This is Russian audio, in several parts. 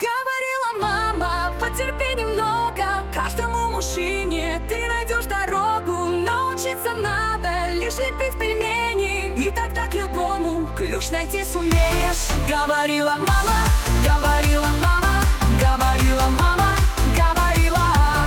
Говорила мама, потерпи немного. Каждому мужчине ты найдешь дорогу. Научиться надо лишь лепить пельмени, и тогда к любому ключ найти сумеешь. Говорила мама, говорила мама, говорила мама, говорила.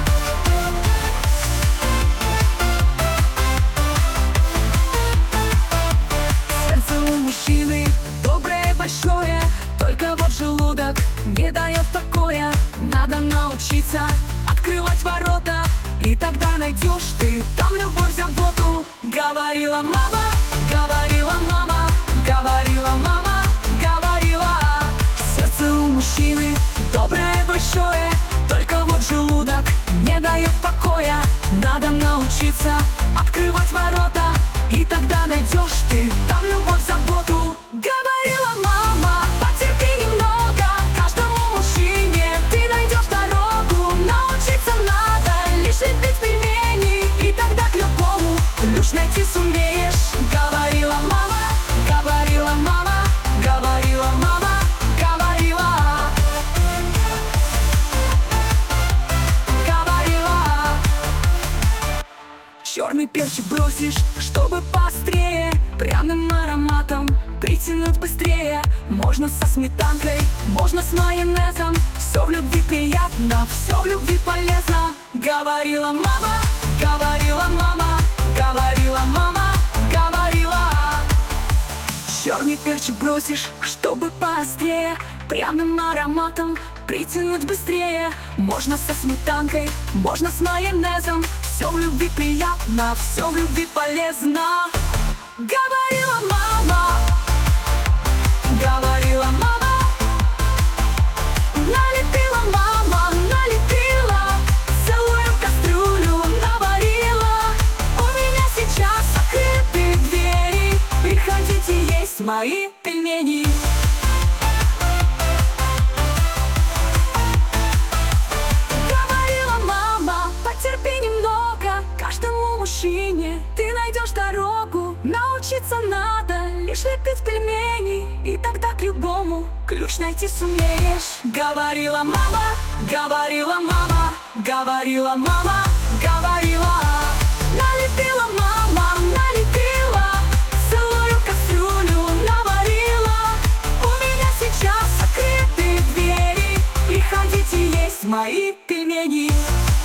Сердце у мужчины доброе, большое, только вот желудок не дает покоя. Надо научиться открывать ворота, и тогда найдешь ты там любовь, заботу. Говорила мама, говорила мама, говорила мама, говорила. Сердце у мужчины доброе, большое, только вот желудок не дает покоя. Надо научиться открывать ворота, и тогда найдешь ты там любовь, заботу. Говорила мама, потерпи немного. Каждому мужчине ты найдешь дорогу. Научиться надо лишь лепить пельмени, и тогда к любому ключ найти сумеешь. Говорила мама, говорила мама, говорила мама, говорила. Говорила. Черный перчик бросишь, чтобы поострее, пряным ароматом притянуть быстрее. Можно со сметанкой, можно с майонезом. Все в любви приятно, все в любви полезно. Говорила мама, говорила мама, говорила мама, говорила. Черный перчик бросишь, чтобы поострее, пряным ароматом притянуть быстрее. Можно со сметанкой, можно с майонезом. Все в любви приятно, все в любви полезно. Говорила мама, говорила мама, налепила мама, налепила, целую кастрюлю наварила. У меня сейчас открыты двери, приходите есть мои пельмени. Говорила мама, потерпи немного. Каждому мужчине ты найдешь дорогу. Научиться надо лишь лепить пельмени, и тогда к любому ключ найти сумеешь. Говорила мама, говорила мама, говорила мама, говорила. Налепила мама, налепила, целую кастрюлю наварила. У меня сейчас открыты двери, приходите есть мои пельмени.